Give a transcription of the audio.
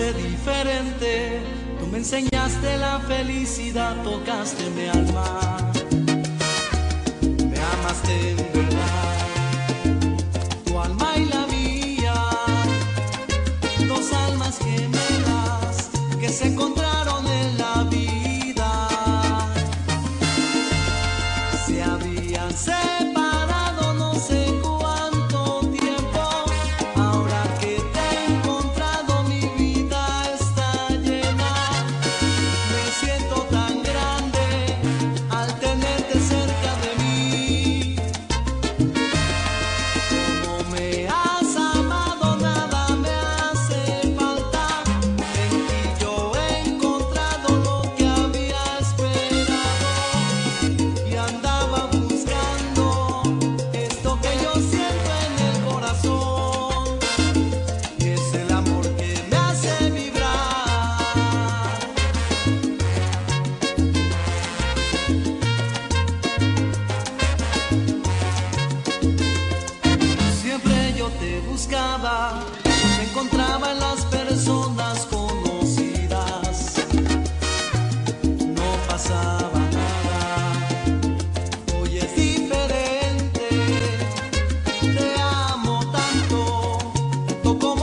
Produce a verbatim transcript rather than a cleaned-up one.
amaste diferente, tú me enseñaste la felicidad, tocaste mi alma, me amaste en verdad, tu alma y la mía, dos almas gemelas que se encontraron en la vida, se habían separado no sé cuánto tiempo, ahora que te he encontrado mi vida está llena, me siento tan grande al tenerte cerca de mí, como me has amado nada me hace falta, en ti yo he encontrado lo que había esperado y andaba buscando esto que yo siento en el corazón, y es el amor que me hace vibrar. Siempre yo te buscaba, te encontraba en las personas conocidas, no pasaba nada, hoy es diferente, te amo tanto, tanto como